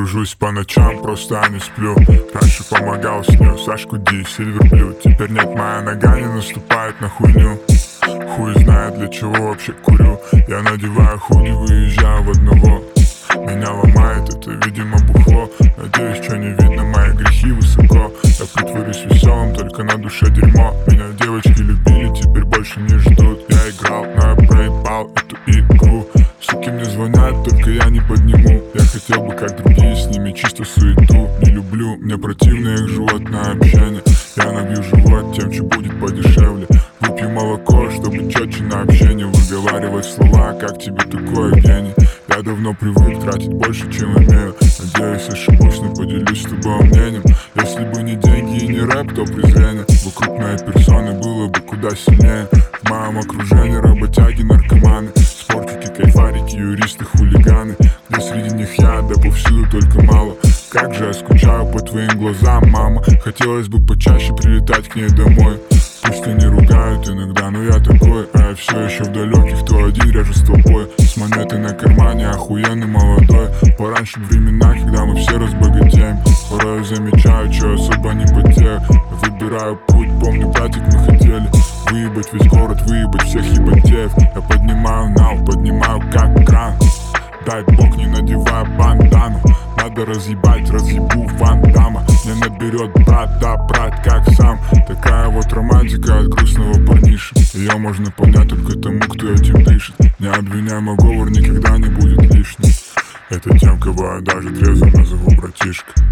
Кружусь по ночам, просто не сплю. Раньше помогал с нее Сашку Ди, Сильверблю. Теперь нет, моя нога не наступает на хуйню. Хуй знает, для чего вообще курю. Я надеваю худи, выезжаю в одного. Меня ломает, это, видимо, бухло. Надеюсь, что не видно, мои грехи высоко. Я притворюсь веселым, только на душе дерьмо. Меня девочки любили, теперь больше не ждут. Я играл, но я проебал эту игру. Суки мне звонят, только я не подниму. Я хотел бы, как другие, с ними чисто суету. Не люблю, мне противно их животное общение. Я набью живот тем, что будет подешевле. Выпью молоко, чтобы четче на общение выговаривать слова, как тебе такое, гений. Я давно привык тратить больше, чем имею. Надеюсь, ошибусь, но поделюсь с тобой мнением. Если бы не деньги и не рэп, то презрение вокруг моей персоны было бы куда сильнее. В моем окружении работяги, наркоманы, спортики, кайфарики, юристы, хулиганы. Где среди них я, да повсюду только мало. Как же я скучаю по твоим глазам, мама. Хотелось бы почаще прилетать к ней домой. Пусть они ругают иногда, но я такой. А я все еще в далеких, то один режу с толпой. С монетой на кармане, охуенный молодой. Пораньше времена, когда мы все разбогатеем. Порой замечаю, что особо не потею. Выбираю путь, помню, братик, мы хотели выебать весь город, выебать всех ебатеев. Я поднимаю нал, поднимаю как кран. Дай бог, не надеваю бандану. Надо разъебать, разъебу Ван Дамма. Не наберет брат, да брат, как сам. Такая вот романтика от грустного парниши. Ее можно понять только тому, кто этим дышит. Не обвиняй, мой говор никогда не будет лишним. Это тем, кого я даже трезво назову братишка.